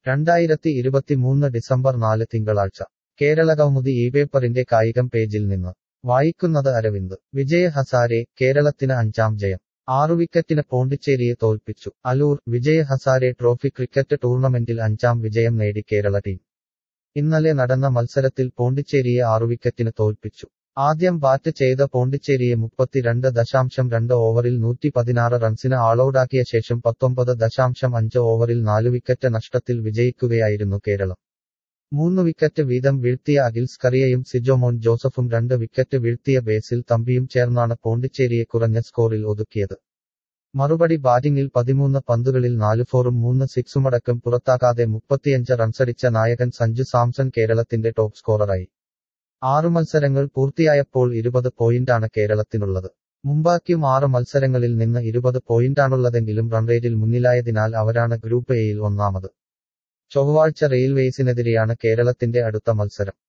2023 December 4 തിങ്കളാഴ്ച കേരളകൗമുദി ഇപേപ്പറിന്റെ കായികം പേജിൽ നിന്ന് വായിക്കുന്നത് അരവിന്ദ്. വിജയ് ഹസാരെ, കേരളത്തിന് 5ാം ജയം. 6 വിക്കറ്റിന് പോണ്ടിച്ചേരിയെ തോൽപ്പിച്ചു. അലൂർ. വിജയ് ഹസാരെ ട്രോഫി ക്രിക്കറ്റ് ടൂർണമെന്റിൽ 5ാം വിജയം നേടി കേരള ടീം. ഇന്നലെ നടന്ന മത്സരത്തിൽ പോണ്ടിച്ചേരിയെ 6 വിക്കറ്റിന് തോൽപ്പിച്ചു. ആദ്യം ബാറ്റ് ചെയ്ത പോണ്ടിച്ചേരിയെ 32.2 ഓവറിൽ 116 റൺസിന് ആളൗട്ടാക്കിയ ശേഷം 19.5 ഓവറിൽ 4 വിക്കറ്റ് നഷ്ടത്തിൽ വിജയിക്കുകയായിരുന്നു കേരളം. 3 വിക്കറ്റ് വീതം വീഴ്ത്തിയ അഖിൽ സ്കറിയയും സിജോമോൻ ജോസഫും 2 വിക്കറ്റ് വീഴ്ത്തിയ ബേസിൽ തമ്പിയും ചേർന്നാണ് പോണ്ടിച്ചേരിയെ കുറഞ്ഞ സ്കോറിൽ ഒതുക്കിയത്. മറുപടി ബാറ്റിംഗിൽ 13 പന്തുകളിൽ 4 ഫോറും 3 സിക്സുമടക്കം പുറത്താക്കാതെ 35 റൺസടിച്ച നായകൻ സഞ്ജു സാംസൺ കേരളത്തിന്റെ ടോപ്പ് സ്കോററായി. 6 മത്സരങ്ങൾ പൂർത്തിയായപ്പോൾ 20 പോയിന്റാണ് കേരളത്തിനുള്ളത്. മുമ്പാക്യം 6 മത്സരങ്ങളിൽ നിന്ന് 20 പോയിന്റാണുള്ളതെങ്കിലും റൺറേറ്റിൽ മുന്നിലായതിനാൽ അവരാണ് ഗ്രൂപ്പ് എയിൽ ഒന്നാമത്. ചൊവ്വാഴ്ച റെയിൽവേസിനെതിരെയാണ് കേരളത്തിന്റെ അടുത്ത മത്സരം.